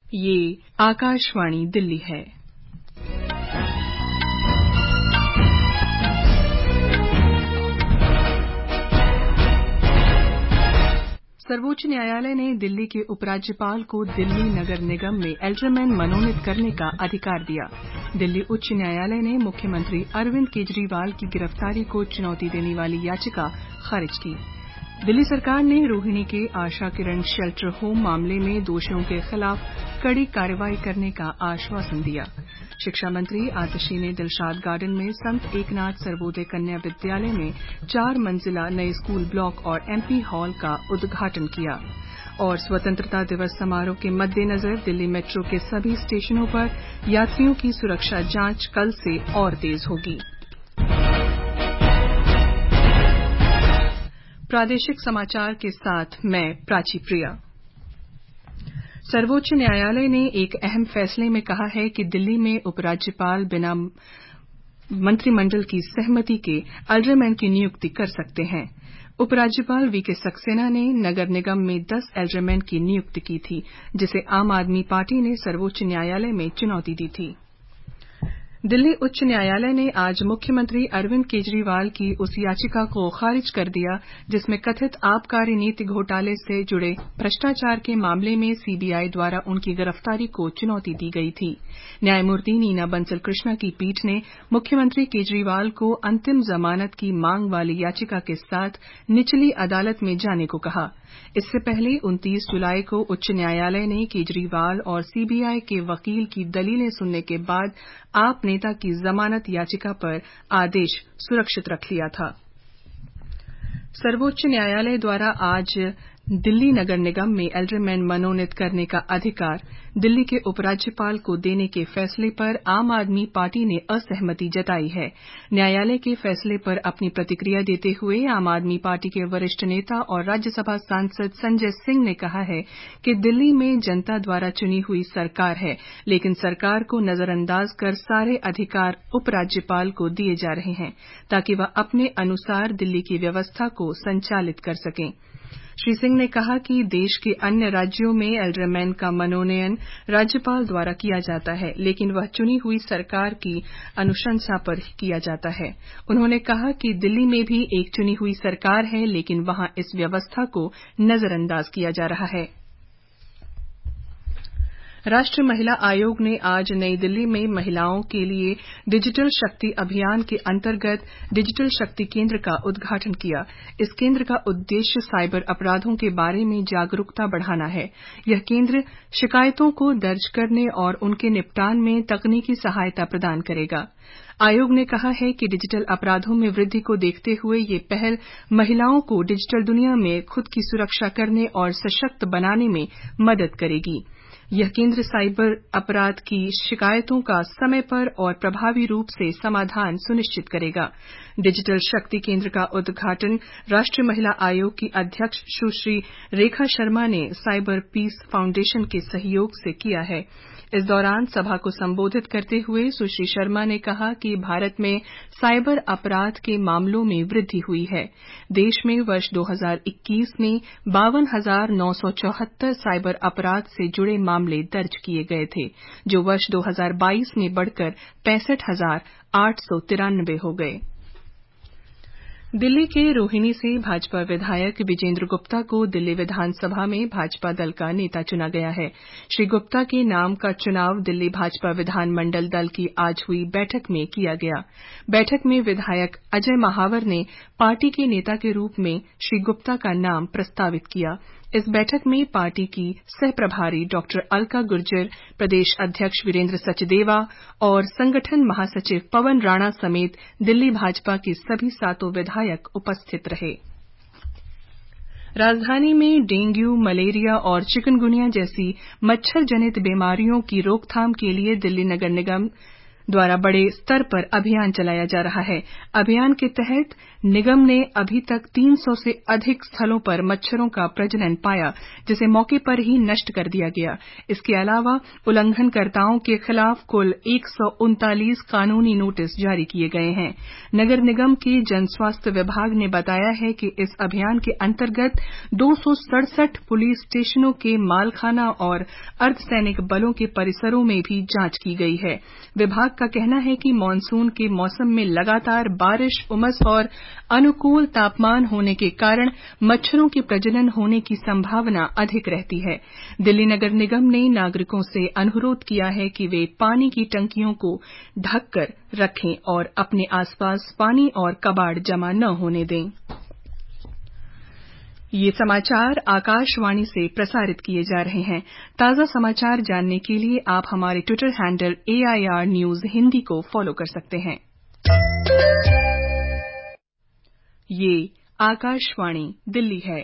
ये आकाशवाणी दिल्ली है। सर्वोच्च न्यायालय ने दिल्ली के उपराज्यपाल को दिल्ली नगर निगम में एल्डरमैन मनोनीत करने का अधिकार दिया। दिल्ली उच्च न्यायालय ने मुख्यमंत्री अरविंद केजरीवाल की गिरफ्तारी को चुनौती देने वाली याचिका खारिज की। दिल्ली सरकार ने रोहिणी के आशा किरण शेल्टर होम मामले में दोषियों के खिलाफ कड़ी कार्रवाई करने का आश्वासन दिया। शिक्षा मंत्री आतिशी ने दिलशाद गार्डन में संत एकनाथ सर्वोदय कन्या विद्यालय में 4 मंजिला नए स्कूल ब्लॉक और एमपी हॉल का उद्घाटन किया। और स्वतंत्रता दिवस समारोह के मद्देनजर दिल्ली मेट्रो के सभी स्टेशनों पर यात्रियों की सुरक्षा जांच कल से और तेज होगी। प्रादेशिक समाचार के साथ मैं प्राची प्रिया। सर्वोच्च न्यायालय ने एक अहम फैसले में कहा है कि दिल्ली में उपराज्यपाल बिना मंत्रिमंडल की सहमति के एल्डरमैन की नियुक्ति कर सकते हैं। उपराज्यपाल वीके सक्सेना ने नगर निगम में 10 एल्डरमैन की नियुक्ति की थी, जिसे आम आदमी पार्टी ने सर्वोच्च न्यायालय में चुनौती दी थी। दिल्ली उच्च न्यायालय ने आज मुख्यमंत्री अरविंद केजरीवाल की उस याचिका को खारिज कर दिया जिसमें कथित आबकारी नीति घोटाले से जुड़े भ्रष्टाचार के मामले में सीबीआई द्वारा उनकी गिरफ्तारी को चुनौती दी गई थी। न्यायमूर्ति नीना बंसल कृष्णा की पीठ ने मुख्यमंत्री केजरीवाल को अंतिम जमानत की मांग वाली याचिका के साथ निचली अदालत में जाने को कहा। इससे पहले 29 जुलाई को उच्च न्यायालय ने केजरीवाल और सीबीआई के वकील की दलीलें सुनने के बाद आप नेता की जमानत याचिका पर आदेश सुरक्षित रख लिया था। सर्वोच्च न्यायालय द्वारा आज दिल्ली नगर निगम में एल्डरमैन मनोनीत करने का अधिकार दिल्ली के उपराज्यपाल को देने के फैसले पर आम आदमी पार्टी ने असहमति जताई है। न्यायालय के फैसले पर अपनी प्रतिक्रिया देते हुए आम आदमी पार्टी के वरिष्ठ नेता और राज्यसभा सांसद संजय सिंह ने कहा है कि दिल्ली में जनता द्वारा चुनी हुई सरकार है, लेकिन सरकार को नजरअंदाज कर सारे अधिकार उपराज्यपाल को दिए जा रहे हैं ताकि वह अपने अनुसार दिल्ली की व्यवस्था को संचालित कर सकें। श्री सिंह ने कहा कि देश के अन्य राज्यों में एल्डरमैन का मनोनयन राज्यपाल द्वारा किया जाता है, लेकिन वह चुनी हुई सरकार की अनुशंसा पर किया जाता है। उन्होंने कहा कि दिल्ली में भी एक चुनी हुई सरकार है, लेकिन वहां इस व्यवस्था को नजरअंदाज किया जा रहा है। राष्ट्रीय महिला आयोग ने आज नई दिल्ली में महिलाओं के लिए डिजिटल शक्ति अभियान के अंतर्गत डिजिटल शक्ति केंद्र का उद्घाटन किया। इस केंद्र का उद्देश्य साइबर अपराधों के बारे में जागरूकता बढ़ाना है। यह केंद्र शिकायतों को दर्ज करने और उनके निपटान में तकनीकी सहायता प्रदान करेगा। आयोग ने कहा है कि डिजिटल अपराधों में वृद्धि को देखते हुए ये पहल महिलाओं को डिजिटल दुनिया में खुद की सुरक्षा करने और सशक्त बनाने में मदद करेगी। यह केंद्र साइबर अपराध की शिकायतों का समय पर और प्रभावी रूप से समाधान सुनिश्चित करेगा। डिजिटल शक्ति केंद्र का उद्घाटन राष्ट्रीय महिला आयोग की अध्यक्ष सुश्री रेखा शर्मा ने साइबर पीस फाउंडेशन के सहयोग से किया है। इस दौरान सभा को संबोधित करते हुए सुश्री शर्मा ने कहा कि भारत में साइबर अपराध के मामलों में वृद्धि हुई है। देश में वर्ष 2021 में 52,974 साइबर अपराध से जुड़े मामले दर्ज किए गए थे, जो वर्ष 2022 में बढ़कर 65,893 हो गए। दिल्ली के रोहिणी से भाजपा विधायक विजेंद्र गुप्ता को दिल्ली विधानसभा में भाजपा दल का नेता चुना गया है। श्री गुप्ता के नाम का चुनाव दिल्ली भाजपा विधानमंडल दल की आज हुई बैठक में किया गया। बैठक में विधायक अजय महावर ने पार्टी के नेता के रूप में श्री गुप्ता का नाम प्रस्तावित किया। इस बैठक में पार्टी की सह प्रभारी डॉ अलका गुर्जर, प्रदेश अध्यक्ष वीरेंद्र सचदेवा और संगठन महासचिव पवन राणा समेत दिल्ली भाजपा के सभी 7 विधायक उपस्थित रहे। राजधानी में डेंगू, मलेरिया और चिकनगुनिया जैसी मच्छर जनित बीमारियों की रोकथाम के लिए दिल्ली नगर निगम द्वारा बड़े स्तर पर अभियान चलाया जा रहा है। अभियान के तहत निगम ने अभी तक 300 से अधिक स्थलों पर मच्छरों का प्रजनन पाया, जिसे मौके पर ही नष्ट कर दिया गया। इसके अलावा उल्लंघनकर्ताओं के खिलाफ कुल 139 कानूनी नोटिस जारी किए गए हैं। नगर निगम के जन स्वास्थ्य विभाग ने बताया है कि इस अभियान के अंतर्गत 267 पुलिस स्टेशनों के मालखाना और अर्धसैनिक बलों के परिसरों में भी जांच की गई है। विभाग का कहना है कि मानसून के मौसम में लगातार बारिश, उमस और अनुकूल तापमान होने के कारण मच्छरों के प्रजनन होने की संभावना अधिक रहती है। दिल्ली नगर निगम ने नागरिकों से अनुरोध किया है कि वे पानी की टंकियों को ढककर रखें और अपने आसपास पानी और कबाड़ जमा न होने दें। ये समाचार आकाशवाणी से प्रसारित किए जा रहे हैं। ताज़ा समाचार जानने के लिए आप हमारे Twitter handle AIR news Hindi को फॉलो कर सकते हैं। ये आकाशवाणी दिल्ली है।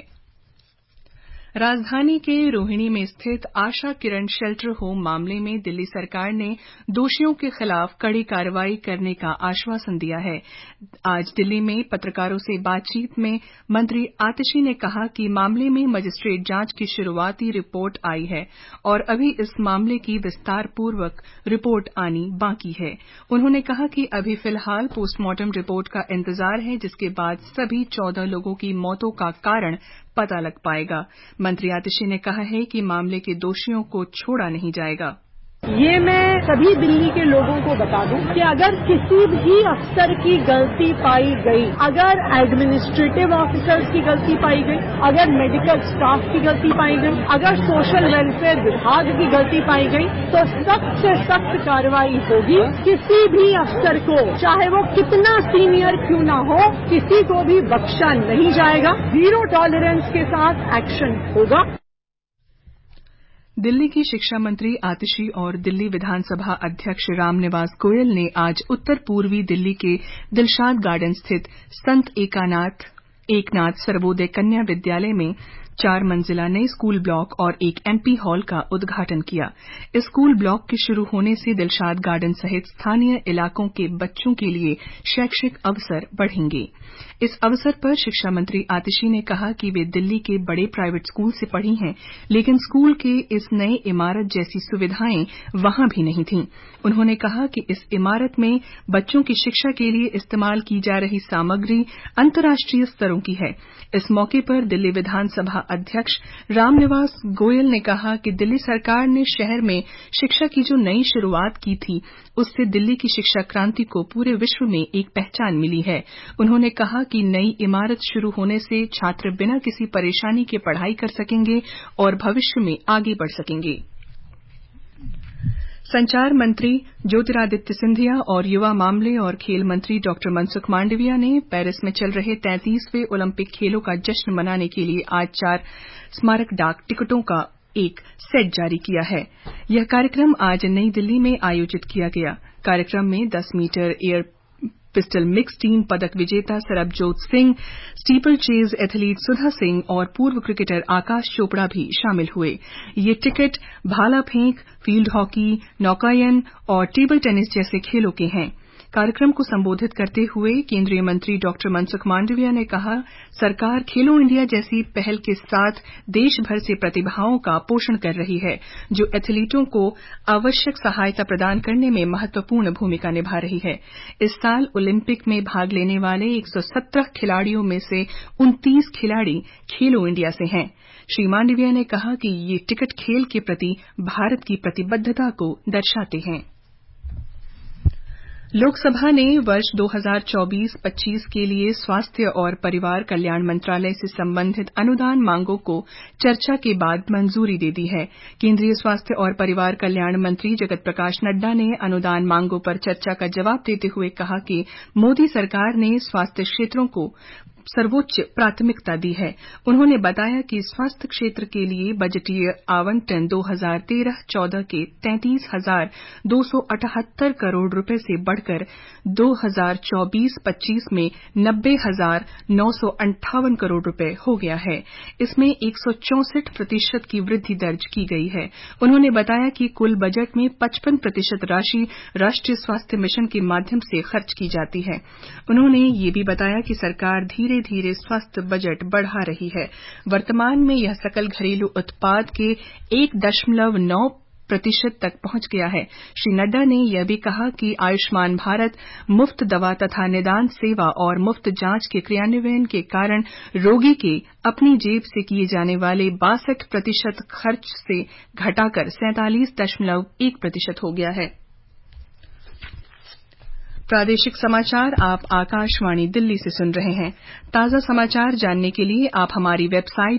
राजधानी के रोहिणी में स्थित आशा किरण शेल्टर होम मामले में दिल्ली सरकार ने दोषियों के खिलाफ कड़ी कार्रवाई करने का आश्वासन दिया है। आज दिल्ली में पत्रकारों से बातचीत में मंत्री आतिशी ने कहा कि मामले में मजिस्ट्रेट जांच की शुरुआती रिपोर्ट आई है और अभी इस मामले की विस्तारपूर्वक रिपोर्ट आनी बाकी है। उन्होंने कहा कि अभी फिलहाल पोस्टमार्टम रिपोर्ट का इंतजार है, जिसके बाद सभी 14 लोगों की मौतों का कारण पता लग पाएगा। मंत्री आतिशी ने कहा है कि मामले के दोषियों को छोड़ा नहीं जाएगा। ये मैं सभी दिल्ली के लोगों को बता दूं कि अगर किसी भी अफसर की गलती पाई गई, अगर एडमिनिस्ट्रेटिव ऑफिसर्स की गलती पाई गई, अगर मेडिकल स्टाफ की गलती पाई गई, अगर सोशल वेलफेयर विभाग की गलती पाई गई, तो सख्त से सख्त कार्रवाई होगी। किसी भी अफसर को, चाहे वो कितना सीनियर क्यों ना हो, किसी को भी बख्शा नहीं जाएगा। जीरो टॉलरेंस के साथ एक्शन होगा। दिल्ली की शिक्षा मंत्री आतिशी और दिल्ली विधानसभा अध्यक्ष रामनिवास गोयल ने आज उत्तर पूर्वी दिल्ली के दिलशाद गार्डन स्थित संत एकनाथ सर्वोदय कन्या विद्यालय में 4 मंजिला नए स्कूल ब्लॉक और एक MP हॉल का उद्घाटन किया। इस स्कूल ब्लॉक के शुरू होने से दिलशाद गार्डन सहित स्थानीय इलाकों के बच्चों के लिए शैक्षिक अवसर बढ़ेंगे। इस अवसर पर शिक्षा मंत्री आतिशी ने कहा कि वे दिल्ली के बड़े प्राइवेट स्कूल से पढ़ी हैं, लेकिन स्कूल के इस नए इमारत जैसी सुविधाएं वहां भी नहीं थीं। उन्होंने कहा कि इस इमारत में बच्चों की शिक्षा के लिए इस्तेमाल की जा रही सामग्री अंतर्राष्ट्रीय स्तरों की है। इस मौके पर दिल्ली विधानसभा अध्यक्ष रामनिवास गोयल ने कहा कि दिल्ली सरकार ने शहर में शिक्षा की जो नई शुरुआत की थी, उससे दिल्ली की शिक्षा क्रांति को पूरे विश्व में एक पहचान मिली है। उन्होंने कहा कि नई इमारत शुरू होने से छात्र बिना किसी परेशानी के पढ़ाई कर सकेंगे और भविष्य में आगे बढ़ सकेंगे। संचार मंत्री ज्योतिरादित्य सिंधिया और युवा मामले और खेल मंत्री डॉ मनसुख मांडविया ने पेरिस में चल रहे 33वें ओलंपिक खेलों का जश्न मनाने के लिए आज 4 स्मारक डाक टिकटों का एक सेट जारी किया है। यह कार्यक्रम आज नई दिल्ली में आयोजित किया गया। कार्यक्रम में 10 metre air pistol mix team पदक विजेता Sarabjot Singh, steeple chase athlete Sudha Singh और पूर्व क्रिकेटर आकाश चोपड़ा भी शामिल हुए। ये टिकट भाला फेंक, फील्ड हॉकी, नौकायन और टेबल टेनिस जैसे खेलों के हैं। कार्यक्रम को संबोधित करते हुए केंद्रीय मंत्री डॉ मनसुख मांडविया ने कहा, सरकार खेलो इंडिया जैसी पहल के साथ देश भर से प्रतिभाओं का पोषण कर रही है, जो एथलीटों को आवश्यक सहायता प्रदान करने में महत्वपूर्ण भूमिका निभा रही है। इस साल ओलंपिक में भाग लेने वाले 117 खिलाड़ियों में से 29 खिलाड़ी खेलो इंडिया से हैं। श्री मांडविया ने कहा कि ये टिकट खेल के प्रति भारत की प्रतिबद्धता को दर्शाते हैं। लोकसभा ने वर्ष 2024-25 के लिए स्वास्थ्य और परिवार कल्याण मंत्रालय से संबंधित अनुदान मांगों को चर्चा के बाद मंजूरी दे दी है। केंद्रीय स्वास्थ्य और परिवार कल्याण मंत्री जगत प्रकाश नड्डा ने अनुदान मांगों पर चर्चा का जवाब देते हुए कहा कि मोदी सरकार ने स्वास्थ्य क्षेत्रों को सर्वोच्च प्राथमिकता दी है। उन्होंने बताया कि स्वास्थ्य क्षेत्र के लिए बजटीय आवंटन 2013-14 के 33,278 करोड़ रुपए से बढ़कर 2024-25 में 90,958 करोड़ रुपए हो गया है। इसमें 164% की वृद्धि दर्ज की गई है। उन्होंने बताया कि कुल बजट में 55% राशि राष्ट्रीय स्वास्थ्य मिशन के माध्यम से खर्च की जाती है। उन्होंने ये भी बताया कि सरकार धीरे धीरे स्वास्थ्य बजट बढ़ा रही है। वर्तमान में यह सकल घरेलू उत्पाद के 1.9% तक पहुंच गया है। श्री नड्डा ने यह भी कहा कि आयुष्मान भारत, मुफ्त दवा तथा निदान सेवा और मुफ्त जांच के क्रियान्वयन के कारण रोगी के अपनी जेब से किए जाने वाले 62% खर्च से घटाकर 47.1% हो गया है। प्रादेशिक समाचार आप आकाशवाणी दिल्ली से सुन रहे हैं। ताजा समाचार जानने के लिए आप हमारी वेबसाइट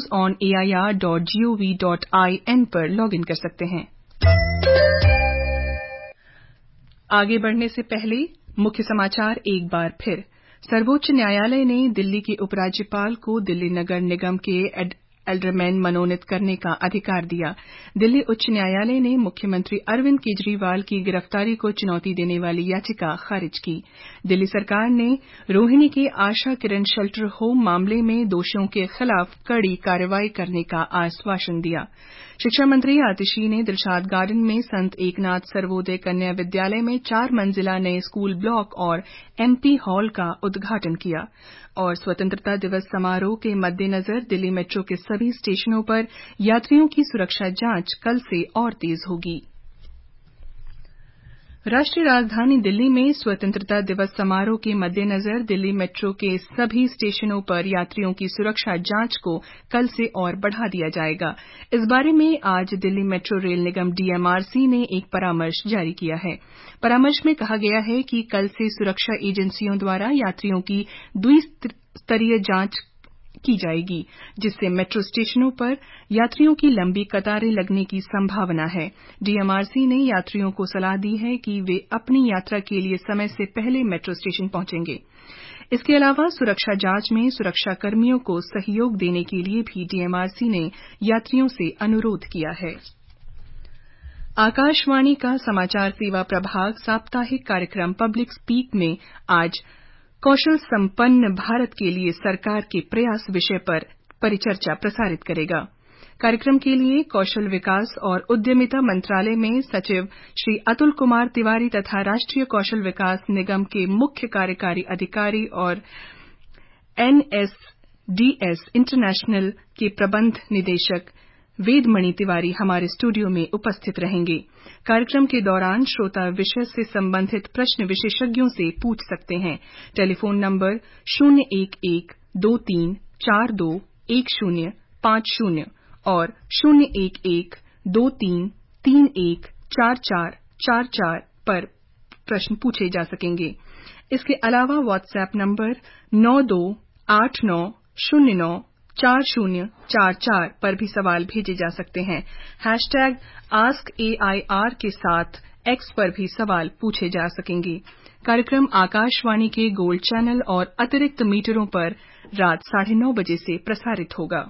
newsonair.gov.in पर लॉगिन कर सकते हैं। आगे बढ़ने से पहले मुख्य समाचार एक बार फिर। सर्वोच्च न्यायालय ने दिल्ली के उपराज्यपाल को दिल्ली नगर निगम के एल्डरमैन मनोनीत करने का अधिकार दिया। दिल्ली उच्च न्यायालय ने मुख्यमंत्री अरविंद केजरीवाल की गिरफ्तारी को चुनौती देने वाली याचिका खारिज की। दिल्ली सरकार ने रोहिणी के आशा किरण शेल्टर होम मामले में दोषियों के खिलाफ कड़ी कार्रवाई करने का आश्वासन दिया। शिक्षा मंत्री आतिशी ने दिलशाद गार्डन में संत एकनाथ सर्वोदय कन्या विद्यालय में 4 मंजिला नए स्कूल ब्लॉक और एमपी हॉल का उद्घाटन किया। और स्वतंत्रता दिवस समारोह के मद्देनजर दिल्ली मेट्रो के सभी स्टेशनों पर यात्रियों की सुरक्षा जांच कल से और तेज होगी। राष्ट्रीय राजधानी दिल्ली में स्वतंत्रता दिवस समारोह के मद्देनजर दिल्ली मेट्रो के सभी स्टेशनों पर यात्रियों की सुरक्षा जांच को कल से और बढ़ा दिया जाएगा। इस बारे में आज दिल्ली मेट्रो रेल निगम डीएमआरसी ने एक परामर्श जारी किया है। परामर्श में कहा गया है कि कल से सुरक्षा एजेंसियों द्वारा यात्रियों की द्विस्तरीय जांच की जाएगी, जिससे मेट्रो स्टेशनों पर यात्रियों की लंबी कतारें लगने की संभावना है। डीएमआरसी ने यात्रियों को सलाह दी है कि वे अपनी यात्रा के लिए समय से पहले मेट्रो स्टेशन पहुंचेंगे। इसके अलावा सुरक्षा जांच में सुरक्षाकर्मियों को सहयोग देने के लिए भी डीएमआरसी ने यात्रियों से अनुरोध किया है। आकाशवाणी का समाचार सेवा प्रभाग साप्ताहिक कार्यक्रम पब्लिक स्पीक में आज कौशल संपन्न भारत के लिए सरकार के प्रयास विषय पर परिचर्चा प्रसारित करेगा। कार्यक्रम के लिए कौशल विकास और उद्यमिता मंत्रालय में सचिव श्री अतुल कुमार तिवारी तथा राष्ट्रीय कौशल विकास निगम के मुख्य कार्यकारी अधिकारी और एनएसडीएस इंटरनेशनल के प्रबंध निदेशक वेदमणि तिवारी हमारे स्टूडियो में उपस्थित रहेंगे। कार्यक्रम के दौरान श्रोता विषय से संबंधित प्रश्न विशेषज्ञों से पूछ सकते हैं। टेलीफोन नंबर 011-2342-1050 और 011-2331-4444 पर प्रश्न पूछे जा सकेंगे। इसके अलावा व्हाट्सएप नंबर 9289094044 पर भी सवाल भेजे जा सकते हैं। #AskAIR के साथ एक्स पर भी सवाल पूछे जा सकेंगे। कार्यक्रम आकाशवाणी के गोल्ड चैनल और अतिरिक्त मीटरों पर रात 9:30 बजे से प्रसारित होगा।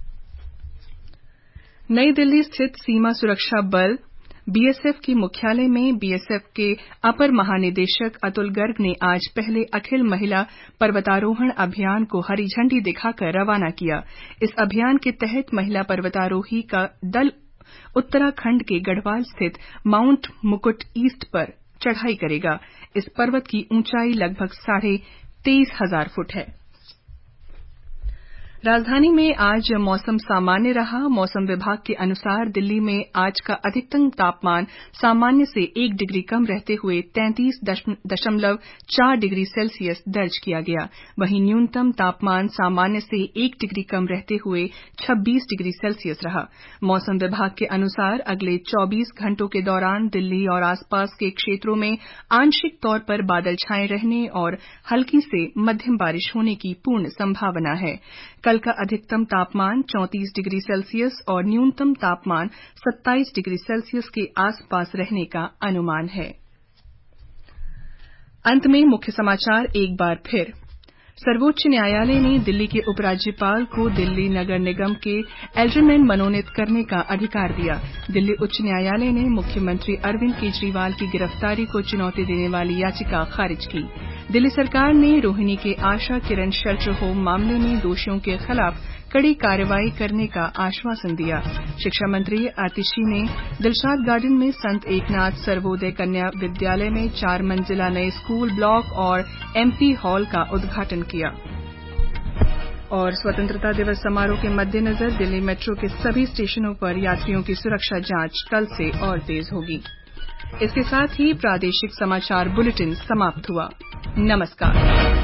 नई दिल्ली स्थित सीमा सुरक्षा बल बीएसएफ के मुख्यालय में बीएसएफ के अपर महानिदेशक अतुल गर्ग ने आज पहले अखिल महिला पर्वतारोहण अभियान को हरी झंडी दिखाकर रवाना किया। इस अभियान के तहत महिला पर्वतारोही का दल उत्तराखंड के गढ़वाल स्थित माउंट मुकुट ईस्ट पर चढ़ाई करेगा। इस पर्वत की ऊंचाई लगभग 23,500 फुट है। राजधानी में आज मौसम सामान्य रहा। मौसम विभाग के अनुसार दिल्ली में आज का अधिकतम तापमान सामान्य से 1 डिग्री कम रहते हुए 33.4 डिग्री सेल्सियस दर्ज किया गया। वहीं न्यूनतम तापमान सामान्य से 1 डिग्री कम रहते हुए 26 डिग्री सेल्सियस रहा। मौसम विभाग के अनुसार अगले 24 घंटों के दौरान दिल्ली और आसपास के क्षेत्रों में आंशिक तौर पर बादल छाए रहने और हल्की से मध्यम बारिश होने की पूर्ण संभावना है। कल का अधिकतम तापमान 34 डिग्री सेल्सियस और न्यूनतम तापमान 27 डिग्री सेल्सियस के आसपास रहने का अनुमान है। अंत में मुख्य समाचार एक बार फिर। सर्वोच्च न्यायालय ने दिल्ली के उपराज्यपाल को दिल्ली नगर निगम के एल्डरमैन मनोनीत करने का अधिकार दिया। दिल्ली उच्च न्यायालय ने मुख्यमंत्री अरविंद केजरीवाल की गिरफ्तारी को चुनौती देने वाली याचिका खारिज की। दिल्ली सरकार ने रोहिणी के आशा किरण शेल्टर होम मामले में दोषियों के खिलाफ कड़ी कार्रवाई करने का आश्वासन दिया। शिक्षा मंत्री आतिशी ने दिलशाद गार्डन में संत एकनाथ सर्वोदय कन्या विद्यालय में 4 मंजिला नए स्कूल ब्लॉक और एमपी हॉल का उद्घाटन किया। और स्वतंत्रता दिवस समारोह के मद्देनजर दिल्ली मेट्रो के सभी स्टेशनों पर यात्रियों की सुरक्षा जांच कल से और तेज होगी। इसके साथ ही प्रादेशिक समाचार बुलेटिन समाप्त हुआ। नमस्कार।